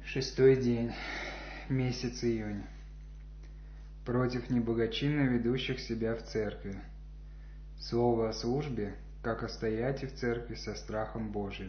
Шестой день, месяц июнь. Против неблагочинно ведущих себя в церкви. Слово о службе, как о стояти в церкви со страхом Божиим.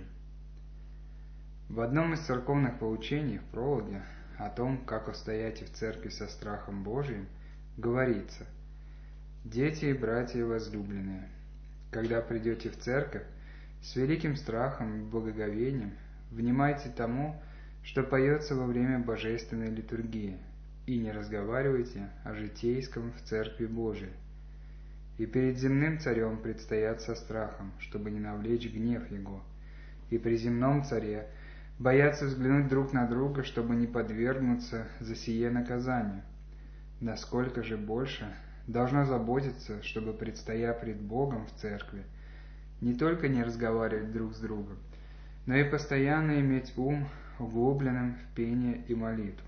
В одном из церковных поучений в прологе о том, как стоять в церкви со страхом Божиим, говорится: «Дети и братья возлюбленные, когда придете в церковь, с великим страхом и благоговением внимайте тому, что поется во время божественной литургии, и не разговаривайте о житейском в церкви Божией. И перед земным царем предстоят со страхом, чтобы не навлечь гнев его, и при земном царе боятся взглянуть друг на друга, чтобы не подвергнуться за сие наказанию. Насколько же больше должно заботиться, чтобы, предстоя пред Богом в церкви, не только не разговаривать друг с другом, но и постоянно иметь ум углубленным в пение и молитву.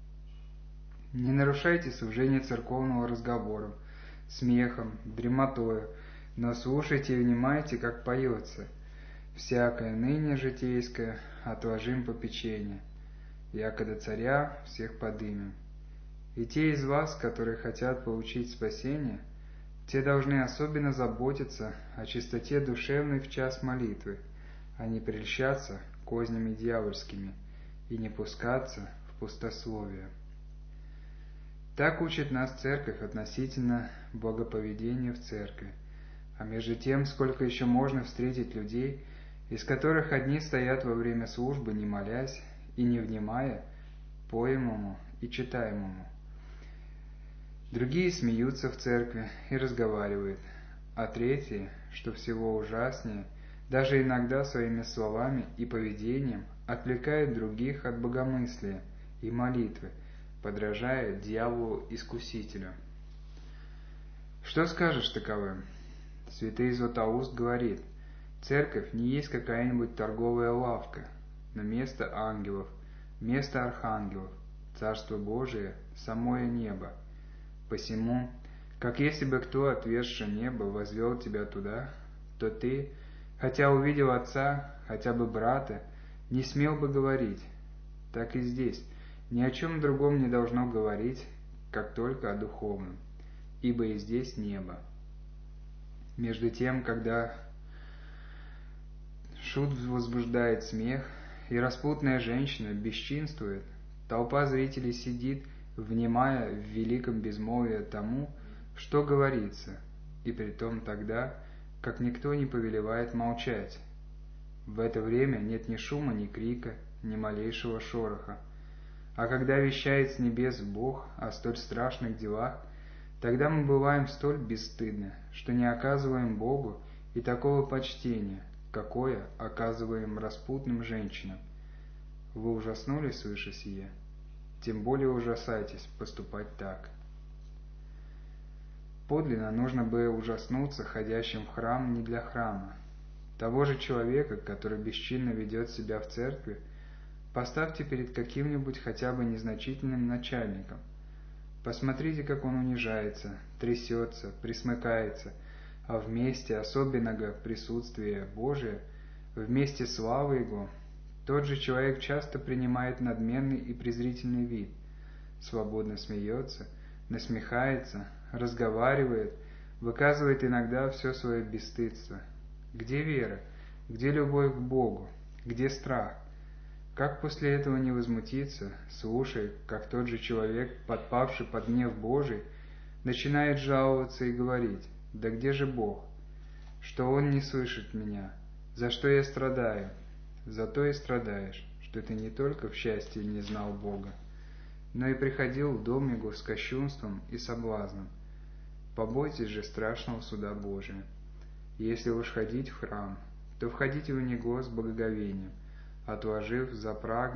Не нарушайте служение церковного разговором, смехом, дремотою, но слушайте и внимайте, как поется: «Всякое ныне житейское отложим попечение, якогда царя всех подымем». И те из вас, которые хотят получить спасение, те должны особенно заботиться о чистоте душевной в час молитвы, а не прельщаться кознями дьявольскими и не пускаться в пустословие. Так учит нас Церковь относительно благоповедения в Церкви. А между тем, сколько еще можно встретить людей, из которых одни стоят во время службы, не молясь и не внимая поемому и читаемому. Другие смеются в церкви и разговаривают, а третьи, что всего ужаснее, даже иногда своими словами и поведением отвлекают других от богомыслия и молитвы, подражая дьяволу-искусителю. Что скажешь таковым? Святый Златоуст говорит: церковь не есть какая-нибудь торговая лавка, но место ангелов, место архангелов, Царство Божие, самое небо. Посему, как если бы кто, отверзши небо, возвел тебя туда, то ты, хотя увидел Отца, хотя бы брата, не смел бы говорить. Так и здесь ни о чем другом не должно говорить, как только о духовном, ибо и здесь небо. Между тем, когда шут возбуждает смех, и распутная женщина бесчинствует, толпа зрителей сидит, внимая в великом безмолвии тому, что говорится, и притом тогда, как никто не повелевает молчать. В это время нет ни шума, ни крика, ни малейшего шороха. А когда вещает с небес Бог о столь страшных делах, тогда мы бываем столь бесстыдны, что не оказываем Богу и такого почтения, какое оказываем распутным женщинам. Вы ужаснулись, слыша сие? Тем более ужасайтесь поступать так. Подлинно нужно бы ужаснуться ходящим в храм не для храма. Того же человека, который бесчинно ведет себя в церкви, поставьте перед каким-нибудь хотя бы незначительным начальником. Посмотрите, как он унижается, трясется, присмыкается, а вместе особенного присутствия Божия, вместе славы Его, тот же человек часто принимает надменный и презрительный вид, свободно смеется, насмехается, разговаривает, выказывает иногда все свое бесстыдство. Где вера? Где любовь к Богу? Где страх? Как после этого не возмутиться, слушая, как тот же человек, подпавший под гнев Божий, начинает жаловаться и говорить: «Да где же Бог? Что Он не слышит меня? За что я страдаю?» Зато и страдаешь, что ты не только в счастье не знал Бога, но и приходил в дом Его с кощунством и соблазном. Побойтесь же страшного суда Божия. Если уж ходить в храм, то входите в него с благоговением, отложив за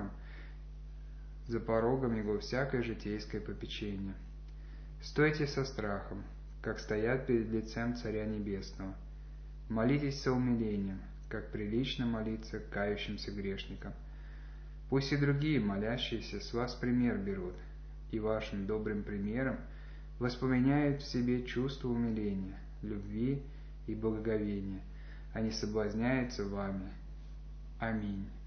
порогом его всякое житейское попечение. Стойте со страхом, как стоят перед лицем Царя Небесного. Молитесь со умилением, как прилично молиться кающимся грешникам. Пусть и другие молящиеся с вас пример берут, и вашим добрым примером воспламеняют в себе чувство умиления, любви и благоговения, а не соблазняются вами. Аминь.